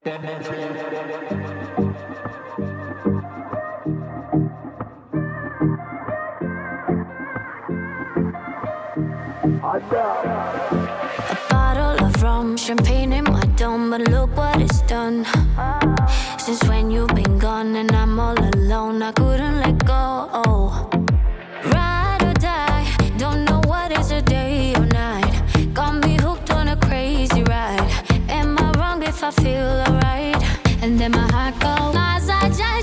A bottle of rum, champagne in my dome, but look what it's done. Since when you've been gone and I'm all alone, I couldn't let go. Ride or die, don't know what is a day or night. Got me hooked on a crazy ride. Am I wrong if I feel alright? And then my heart goes Maza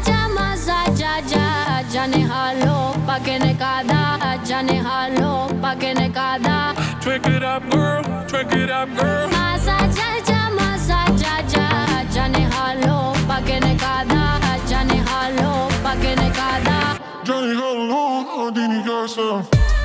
ja, jane halo, pa que ne kada, jane halo, pa que ne kada. Drink it up, girl, drink it up, girl. Maza ja, jane halo, pa que ne kada, jane halo, pa que ne kada. Johnny Halo, Adini Garza.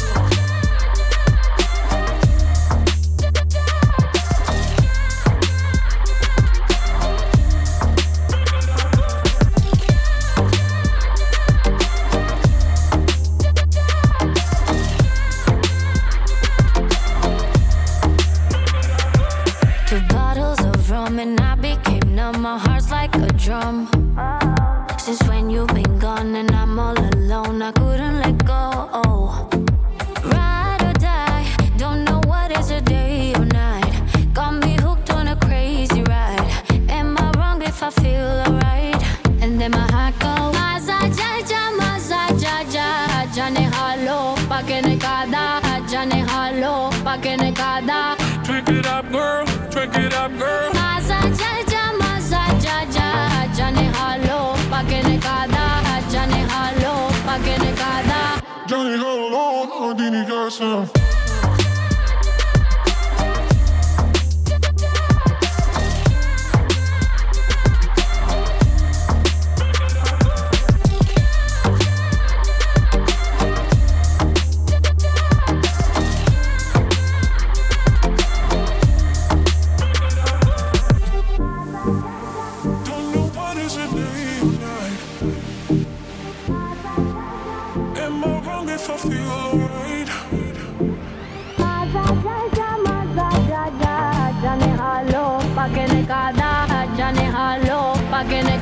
And I became numb, my heart's like a drum. Since when you've been gone and I'm all alone, I couldn't let go. Ride or die, don't know what is a day or night. Got me hooked on a crazy ride. Am I wrong if I feel alright? And then my heart goes Maza ja, jane halo, pa que ne kada, jane halo, pa que ne kada. Drink it up, girl, drink it up, girl. Maza ja, jane halo, pa que ne kada, jane halo, pa que ne kada. Johnny Halo, Adini Garza.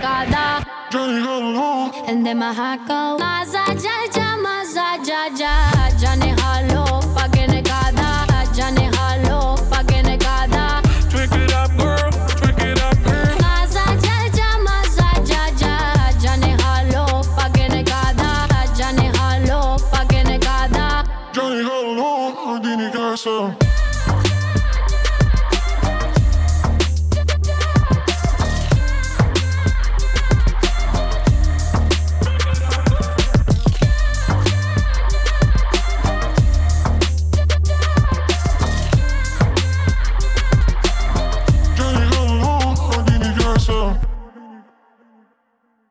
And then my heart goes Maza ja,